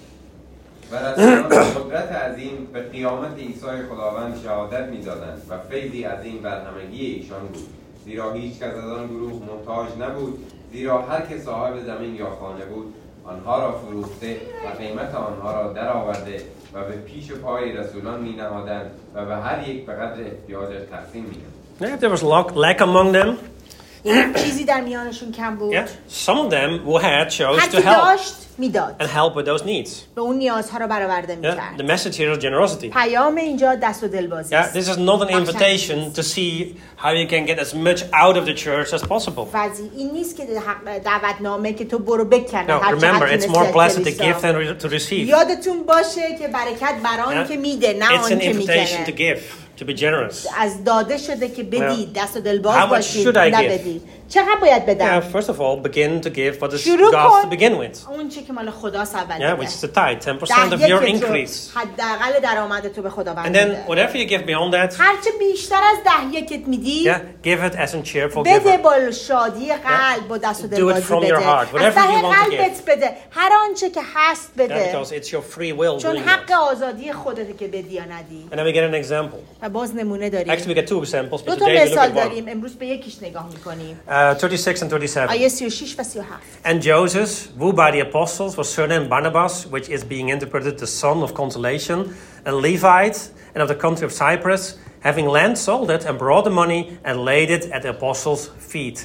و رسولان قدرت عظیم به قیامت عیسی خداوند شهادت می‌دادند و فیضی عظیم بر همگی ایشان بود. زیرا هیچ کس از آن گروه محتاج نبود، زیرا هر که صاحب زمین یا خانه بود آنها را فروخته و قیمت آنها را درآورده و به پیش پای رسولان می‌نهادند و به هر یک به قدر احتیاجش تقسیم می‌کردند. Yeah, there was lack among them. چیزی در میانشون کم بود. Yeah, some of them who had chose هر to کی help داشت میداد. and help with those needs. به اون نیازها رو برآورده Yeah, the میکرد. message here is generosity. پیام اینجا دست و دل بازی Yeah, است. this is not an invitation to see how you can get as much out of the church as possible. این نیست که دعوتنامه که تو برو بکن. No, remember, it's more blessed to give than to receive. یادتون باشه که برکت برای Yeah. که میده نه It's an آن که invitation to میکنه. give, to be generous. از داده شده که بدید، دست و دل How باز much باشید، should I نه give? بدید. چقدر باید Yeah, بدم؟ first of all, begin to give what is شروع God's to کن begin with. اون چی که مال خداست اول Yeah, بده. which is the tithe, 10% of your increase. حداقل درآمد تو به خداوند And then بده. whatever you give beyond that, هرچه بیشتر از 10 میدی yeah, give it as a cheerful بده giver. با شادی قلب با دست و Do دل it بازی from your بده. heart, از whatever ته you want to قلبت بده. هر آنچه که هست Yeah, بده. because it's your free will چون doing حق that. آزادی خودته که بدی یا ندی. And then we get an example. و باز نمونه داریم. Actually, we get two examples, دو but تا today we look مثال at one. داریم. امروز به یکیش نگاه میکنیم. 36 and 37. آیه 36 و 37. And Joseph, who by the apostles was surnamed Barnabas, which is being interpreted the son of consolation, a Levite, and of the country of Cyprus, having land sold it and brought the money and laid it at the apostles' feet.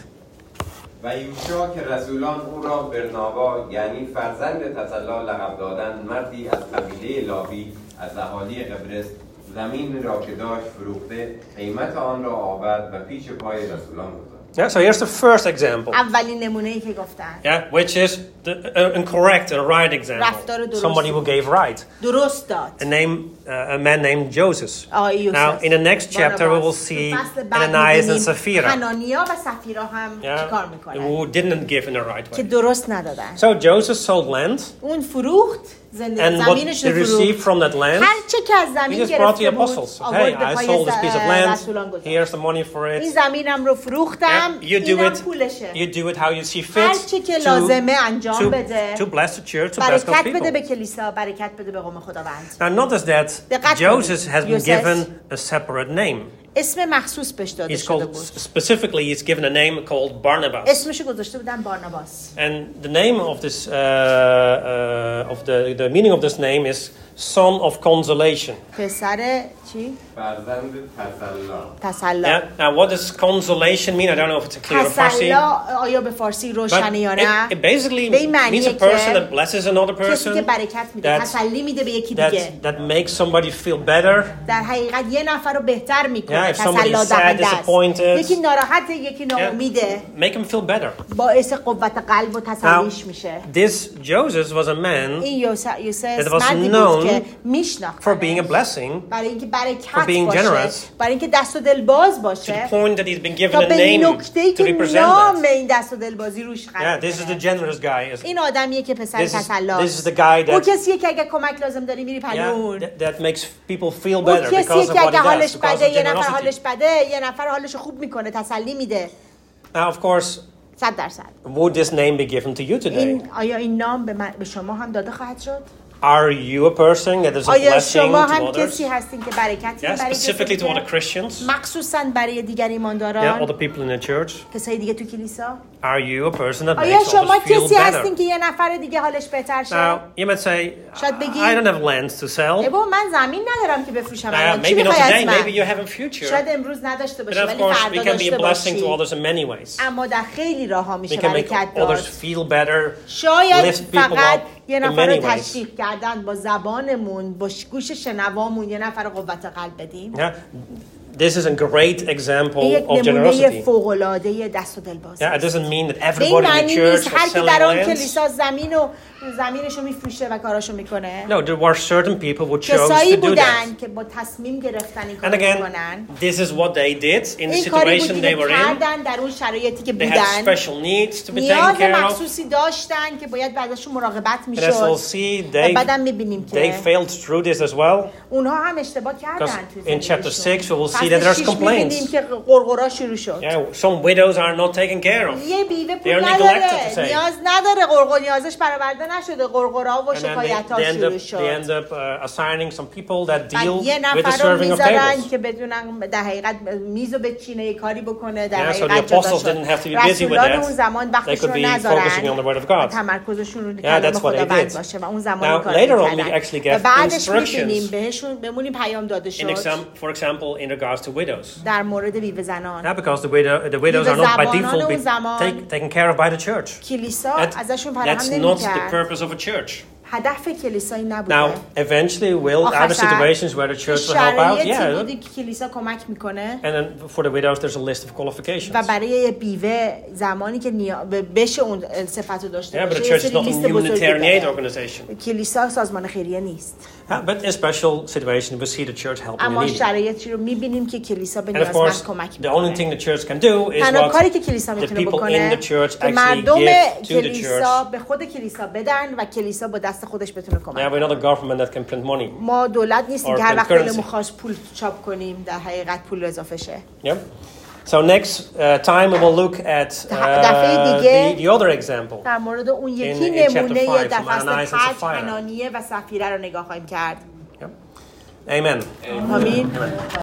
و یوشع که رسولان او را برنابا یعنی فرزند تسلا لقب دادند، مردی از قبیله لاوی از اهالی قبرس زمین را که داشت فروخته قیمت آن را آورد و پیش پای رسولان گذاشت. Yeah, so here's the first example. اولین نمونه‌ای که گفتن. Yeah, which is the correct and right example. رفتار درست. Somebody who gave right. درست داد. A man named Joseph. Now, in the next chapter, we will see Ananias and Sapphira. حنانیا و سفیرا هم چیکار میکنن؟ Who didn't give in the right که way. درست ندادن. So Joseph sold land, اون فروخت and what زمینش he رو received فروخت. from that land, هر چه که از he زمین just brought the گرفته بود apostles. Hey, آورد به I پای sold this piece of رسولان land. گذاشت. Here's the money for این it. زمینم رو فروختم. Yeah, you do اینم it. پولشه. You do it how you see هر fit چه که لازمه انجام بده. to bless the church, to bless God's برکت بده people. به کلیسا، برکت بده به قوم خداوند. Now notice that دقت Joseph has been یوسف given a separate name. اسم مخصوص بهش داده He's شده called, بود. specifically, he's given a name called Barnabas. اسمشو گذاشته بودن بارناباس. And the name of this, of the meaning of this name is son of consolation. پسر چی؟ فرزند تسلا. تسلا. Now, what does consolation mean? I don't know if it's clear in Farsi. تسلا آیا به فارسی روشنه یا نه؟ It basically به این means معنیه a person که that blesses another کسی که person, برکت میده، تسلی میده به یکی دیگه. that makes somebody feel better. در حقیقت یه نفر رو بهتر میکنه. Yeah, if somebody is تسلا sad, دهنده است. disappointed, یکی ناراحته، یکی ناامیده. make him feel better. باعث قوت قلب و تسلیش میشه. This Joseph was a man این یوسف that was مردی بود known که میشناخت for being a blessing, برای اینکه برکت for being باشه، generous, برای اینکه دست و دل باز to باشه، the point that he's been given تا a به name نکته‌ای to که represent نام that. این دست و دل بازی روش Yeah, قرار this is the داره. generous guy. این آدمیه که پسر This is تسلاست. the guy او that, کسیه که اگه کمک لازم داری میری پنون. that makes people feel او better کسیه because of که what اگه he does, حالش because بده of یه نفر generosity. حالش بده یه نفر حالش خوب میکنه، تسلی میده. Now, of course, 100%. would this name be given to you today? آیا این نام به شما هم داده خواهد شد؟ Are you a person that is a آیا blessing شما to هم others? کسی هستین که برکتی Yeah, برای specifically to کسی other Christians. مخصوصا برای دیگر Yeah, ایمانداران، other people in the church. کسای دیگه تو کلیسا؟ Are you a person that آیا makes شما others feel کسی هستین better? که یه نفر دیگه حالش بهتر شه؟ Now, you might say, شاید بگی I don't have lands to sell. بابا من زمین ندارم که بفروشم الان چی Maybe not میخوای today, از من؟ maybe you have in future. شاید امروز نداشته But باشی of ولی course, we فردا can be a داشته blessing to باشی. others in many ways. اما در خیلی راه‌ها We میشه can make برکت others داد. feel better, شاید lift people فقط up یه in نفر رو many ways. تشویق کردن با زبانمون، با گوش شنوامون یه نفر رو قوت قلب بدیم. Yeah, this is a great example یک of نمونه generosity. فوق‌العاده دست و دل بازی. Yeah, it doesn't mean that به این everybody in معنی the نیست church هر is کی selling در آن lands. کلیسا زمینشو میفروشه و کاراشو میکنه. No, there were certain people who chose کسایی to do that. بودن که با تصمیم گرفتن این And کارو again, میکنن. this is what they did in the این کاری بود situation که they were in. کردن در اون شرایطی که They had بودن. special needs to be نیاز taken care of. مخصوصی داشتن که باید بعدشون مراقبت And as we'll میشد. see, بعدم میبینیم they که failed through this as well. اونها هم اشتباه کردن Because توی in chapter 6 we will see فصل that there's 6 complaints. می‌بینیم که قرقرا شروع شد. Yeah, some widows are not taken care of. یه بیوه They پول are neglected to نداره، say. نیاز نداره، قرقر نیازش برآورده نشده، قرقرا و And then شکایت‌ها they شروع end شد. up assigning some people that بعد deal یه with the نفر رو serving of میذارن tables. که بدونن در حقیقت میزو بچینه یه کاری بکنه، در Yeah, so the حقیقت جدا apostles شد. didn't have to be busy with رسولان that. اون زمان They وقتشون could رو be focusing on the word of نذارن، God. تمرکزشون رو Yeah, کلام that's what they خداوند did. باشه و اون زمان Now, این کارو later on, we می‌کردن. actually و get بعدش instructions. می‌بینیم بهمون این پیام داده شد For example, in regards to widows. در مورد بیوه زنان. Not because the widows are not by default taken care of by the church. کلیسا ازشون That's فراهم not the نمی‌کرد. purpose of a church. هدف کلیسایی نبوده. Now, eventually, are there situations where the church will help out? شرایطی بودی که کلیسا کمک میکنه. And then for the widows, there's a list of qualifications. و برای بیوه زمانی که بشه اون صفتو داشته Yeah, but the باشه، church is not a humanitarian aid organization. کلیسا سازمان خیریه نیست. But in special situations, we see the church helping the اما needy. شرایطی رو میبینیم که کلیسا به And of نیازمند course, کمک the only میکنه. thing the church can do is تنها کاری what که کلیسا the میتونه people in بکنه the church که actually مردم give to the کلیسا church. به خود کلیسا بدن و کلیسا با دست خودش بتونه کمک Yeah, we're not a government that can print money. ما دولت نیستیم Or که هر وقت currency. دلمون خواست پول چاپ کنیم در حقیقت پول اضافه شه. Yeah. So next time we will look at the other example. در مورد اون یکی نمونه در فصل 5 حنانیه و سفیره رو نگاه خواهیم کرد. Amen. آمین.